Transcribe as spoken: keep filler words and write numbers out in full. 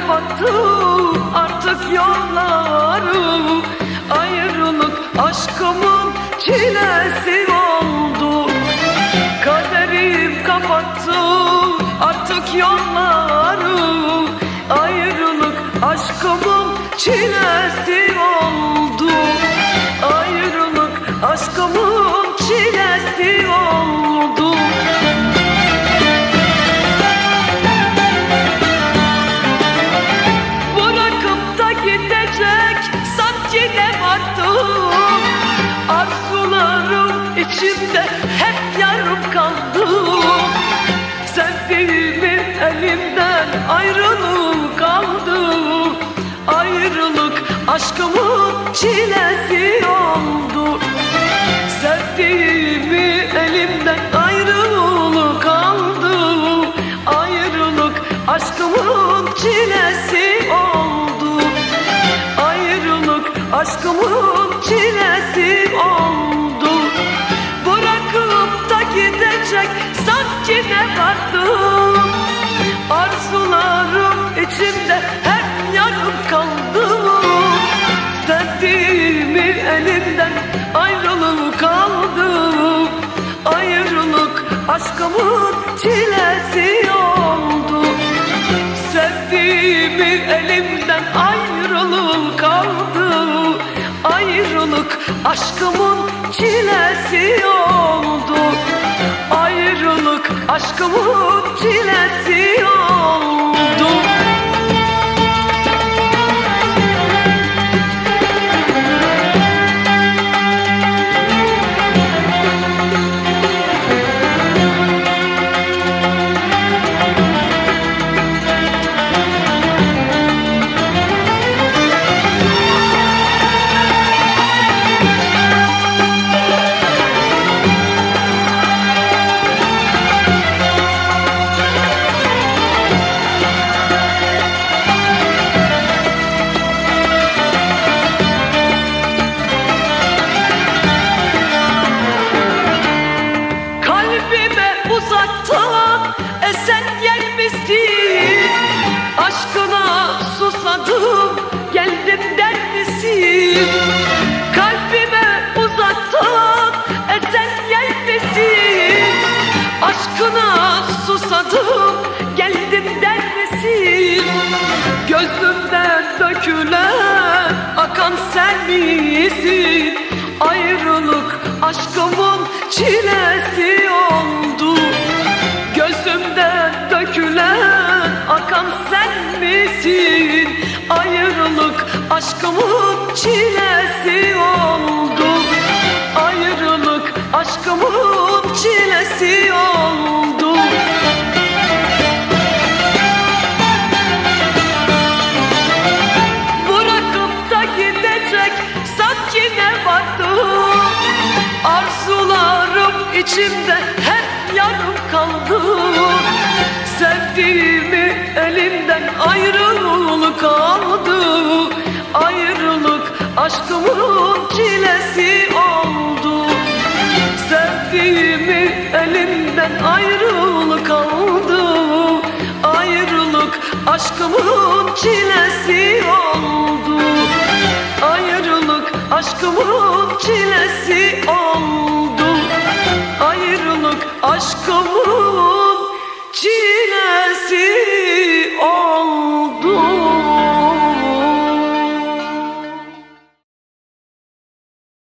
kapattı artık yolları. Ayrılık aşkımın çilesi oldu. Kaderim kapattı artık yolları. Ayrılık aşkımın çilesi oldu. Ayrılık aşkımın çilesi oldu. Bırakıp da gidecek sanki ne vardı. Arzularım içimde hep yarım kaldı. Sevdiğimi elimden ayrılık kaldı. Ayrılık aşkımın çilesi oldu. Sevdiğimi elimden ayrılık kaldı. Ayrılık aşkımın çilesi oldu. Ayrılık aşkımın çilesi oldu. Bırakıp da gidecek sanki ne vardı. Arzularım içimde hep yarım kaldı. Sevdiğimi elimden ayrılık kaldı. Ayrılık aşkımın çilesi oldu. Sevdiğimi elimden ayrılık kaldı. Ayrılık aşkımın çilesi oldu. Ayrılık aşkımın çilesi oldu. Uzaktan esen yer misin? Aşkına susadım geldim der misin? Kalbime uzaktan esen yer misin? Aşkına susadım geldim der misin? Gözümden dökülen akan sen misin? Ayrılık aşkımın çilesi oldu. Gözümden dökülen akan sen misin? Ayrılık aşkımın çilesi oldu. Ayrılık aşkımın çilesi oldu. Bırakıp da gidecek sanki ne vardı. Arzularım içimde hep yarım kaldı. Sevdiğimi elimden ayrılık kaldı. Ayrılık aşkımın çilesi oldu. Sevdiğimi elimden ayrılık kaldı. Ayrılık aşkımın çilesi oldu. Ayrılık aşkımın çilesi oldu. Ayrılık aşkımın